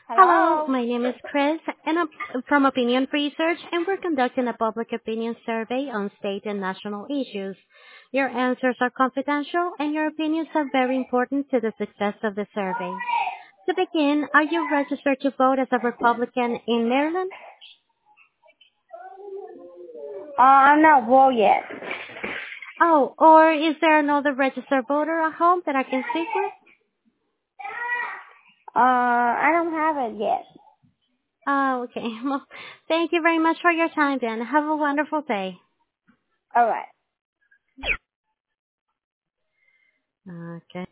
Hello, Hello. my name is Chris, and I'm from Opinion Research, and we're conducting a public opinion survey on state and national issues. Your answers are confidential, and your opinions are very important to the success of the survey. To begin, are you registered to vote as a Republican in Maryland? I'm not well yet. Oh, or is there another registered voter at home that I can speak with? I don't have it yet. Oh, okay. Well, thank you very much for your time, then. Have a wonderful day. All right. Okay.